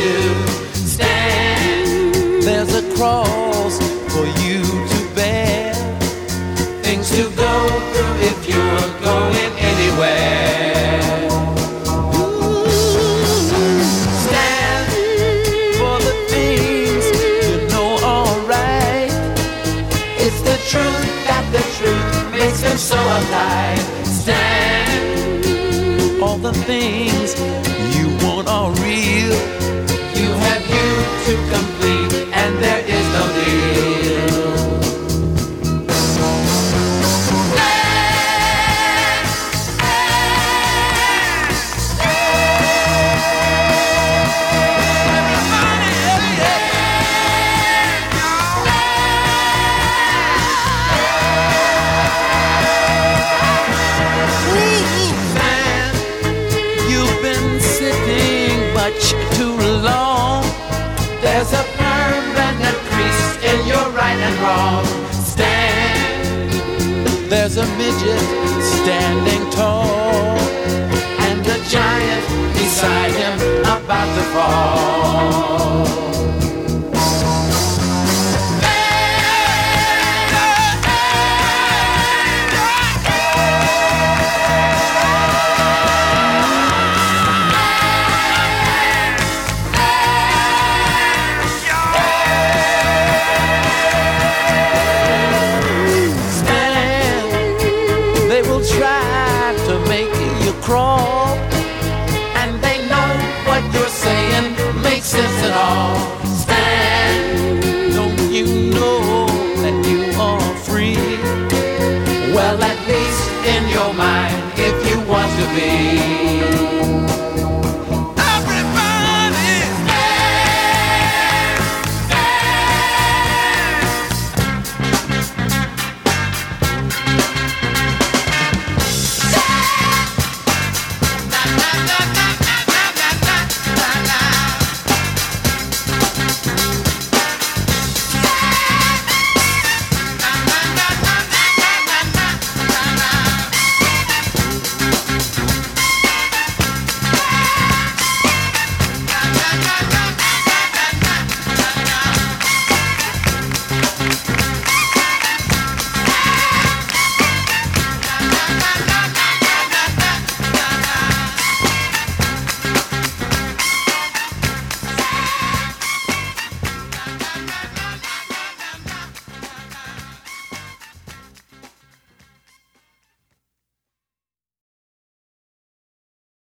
stand. There's a cross for you to bear, things to go through if you're going anywhere. Stand for the things you know are right. It's the truth that the truth makes them so alive. Stand. All the things you want are real. You have you to complete, and there is no deal. Too long. There's a permanent crease in your right and wrong. Stand. There's a midget standing tall, and a giant beside him about to fall. Crawl, and they know what you're saying makes sense at all. Stand. Don't you know that you are free? Well, at least in your mind, if you want to be.